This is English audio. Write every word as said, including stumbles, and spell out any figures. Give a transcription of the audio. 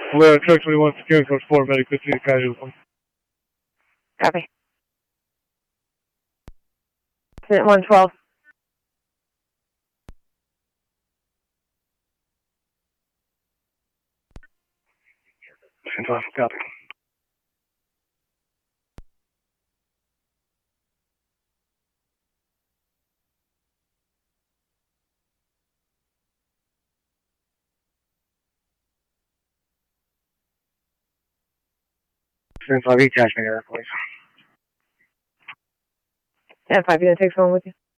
Valero truck twenty-one, security force four, medic fifteen, casualty. Copy. Incident one twelve. ten twelve, copy. ten five, attachment error, please. ten five, you gonna take someone with you?